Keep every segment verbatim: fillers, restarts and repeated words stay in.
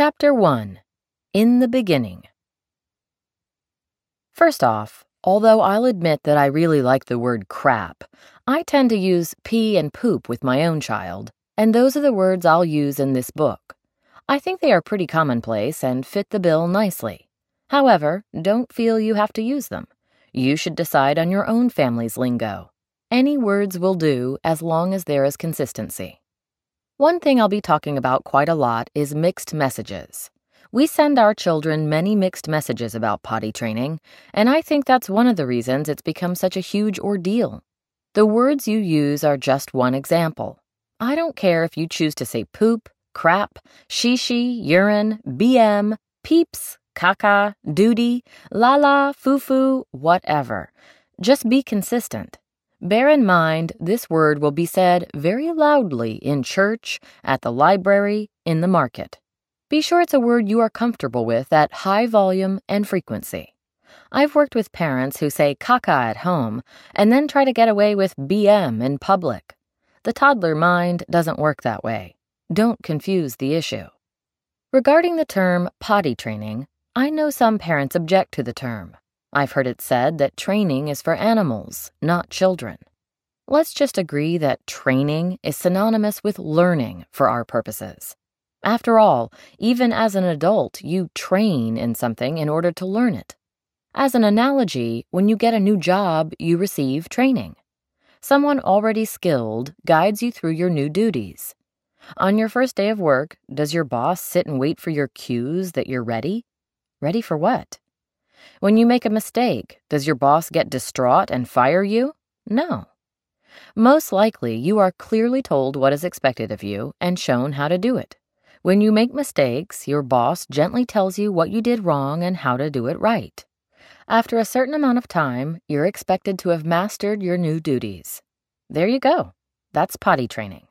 Chapter one. In the Beginning. First off, although I'll admit that I really like the word crap, I tend to use pee and poop with my own child, and those are the words I'll use in this book. I think they are pretty commonplace and fit the bill nicely. However, don't feel you have to use them. You should decide on your own family's lingo. Any words will do as long as there is consistency. One thing I'll be talking about quite a lot is mixed messages. We send our children many mixed messages about potty training, and I think that's one of the reasons it's become such a huge ordeal. The words you use are just one example. I don't care if you choose to say poop, crap, shishi, urine, B M, peeps, caca, duty, la-la, foo-foo, whatever. Just be consistent. Bear in mind, this word will be said very loudly in church, at the library, in the market. Be sure it's a word you are comfortable with at high volume and frequency. I've worked with parents who say caca at home and then try to get away with B M in public. The toddler mind doesn't work that way. Don't confuse the issue. Regarding the term potty training, I know some parents object to the term. I've heard it said that training is for animals, not children. Let's just agree that training is synonymous with learning for our purposes. After all, even as an adult, you train in something in order to learn it. As an analogy, when you get a new job, you receive training. Someone already skilled guides you through your new duties. On your first day of work, does your boss sit and wait for your cues that you're ready? Ready for what? When you make a mistake, does your boss get distraught and fire you? No. Most likely, you are clearly told what is expected of you and shown how to do it. When you make mistakes, your boss gently tells you what you did wrong and how to do it right. After a certain amount of time, you're expected to have mastered your new duties. There you go. That's potty training.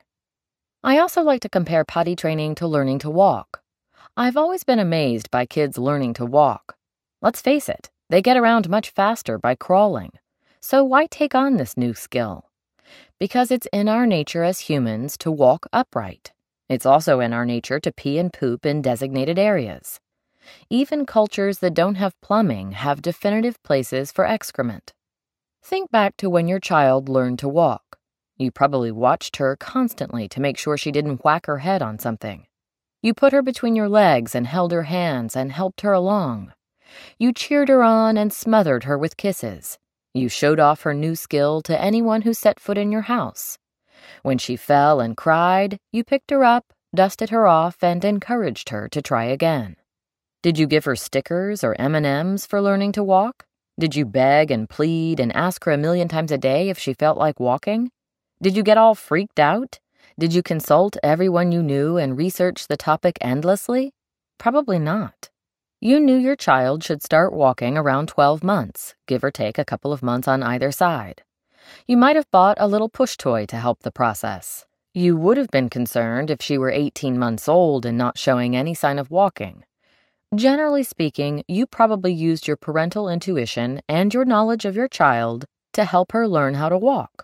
I also like to compare potty training to learning to walk. I've always been amazed by kids learning to walk. Let's face it, they get around much faster by crawling. So why take on this new skill? Because it's in our nature as humans to walk upright. It's also in our nature to pee and poop in designated areas. Even cultures that don't have plumbing have definitive places for excrement. Think back to when your child learned to walk. You probably watched her constantly to make sure she didn't whack her head on something. You put her between your legs and held her hands and helped her along. You cheered her on and smothered her with kisses. You showed off her new skill to anyone who set foot in your house. When she fell and cried, you picked her up, dusted her off, and encouraged her to try again. Did you give her stickers or M and M's for learning to walk? Did you beg and plead and ask her a million times a day if she felt like walking? Did you get all freaked out? Did you consult everyone you knew and research the topic endlessly? Probably not. You knew your child should start walking around twelve months, give or take a couple of months on either side. You might have bought a little push toy to help the process. You would have been concerned if she were eighteen months old and not showing any sign of walking. Generally speaking, you probably used your parental intuition and your knowledge of your child to help her learn how to walk.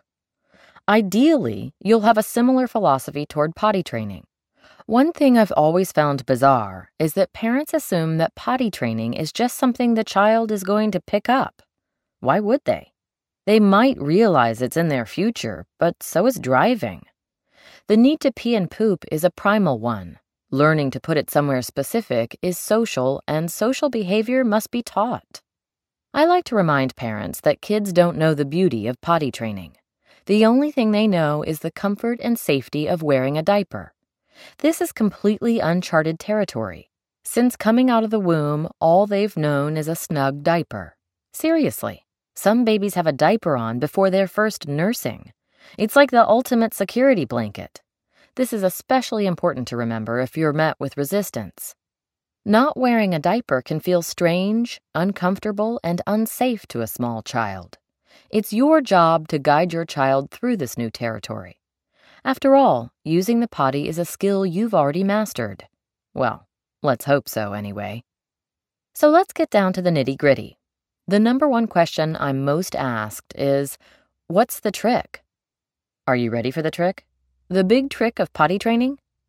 Ideally, you'll have a similar philosophy toward potty training. One thing I've always found bizarre is that parents assume that potty training is just something the child is going to pick up. Why would they? They might realize it's in their future, but so is driving. The need to pee and poop is a primal one. Learning to put it somewhere specific is social, and social behavior must be taught. I like to remind parents that kids don't know the beauty of potty training. The only thing they know is the comfort and safety of wearing a diaper. This is completely uncharted territory. Since coming out of the womb, all they've known is a snug diaper. Seriously, some babies have a diaper on before their first nursing. It's like the ultimate security blanket. This is especially important to remember if you're met with resistance. Not wearing a diaper can feel strange, uncomfortable, and unsafe to a small child. It's your job to guide your child through this new territory. After all, using the potty is a skill you've already mastered. Well, let's hope so anyway. So let's get down to the nitty-gritty. The number one question I'm most asked is, what's the trick? Are you ready for the trick? The big trick of potty training?